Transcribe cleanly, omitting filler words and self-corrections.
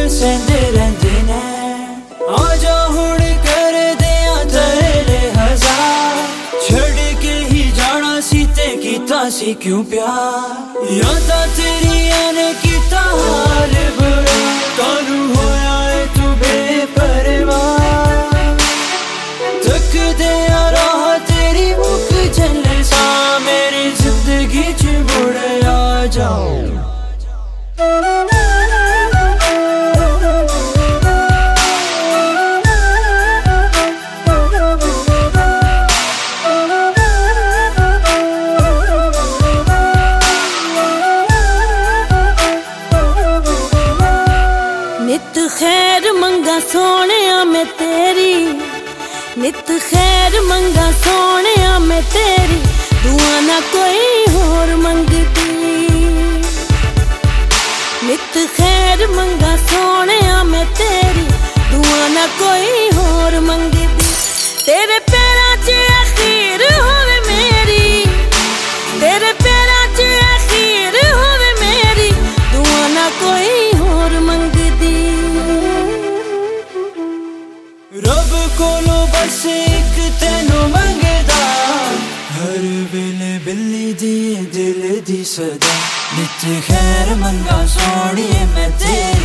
सेंदे रहंदे ने आजा हुण कर दिया तेरे हजार छड़ के ही जाना सी ते कीता सी क्यों प्यार यादां तेरियां ने कीता हाल बुरा कानू होया है तू बेपरवाह तक दे राह तेरी मुख झले सा मेरी जिंदगी च मुड़ आ जाओ नित खैर मंगा सोने मैं तेरी नित खैर मंगा सोने मैं तेरी दुआ ना कोई होर मंगती नित खैर मंगा सोने मैं तेरी दुआ ना कोई होर मंगती तेरे पैरां च अखीर होवे मेरी तेरे पैरां च अखीर होवे मेरी दुआ ना कोई होर मंगती रब कोलो बस एक तेनू मंगदा हर वेले बिल्ली दी दिल दी सदा नित खैर मंगा सोनिए मैं तेरी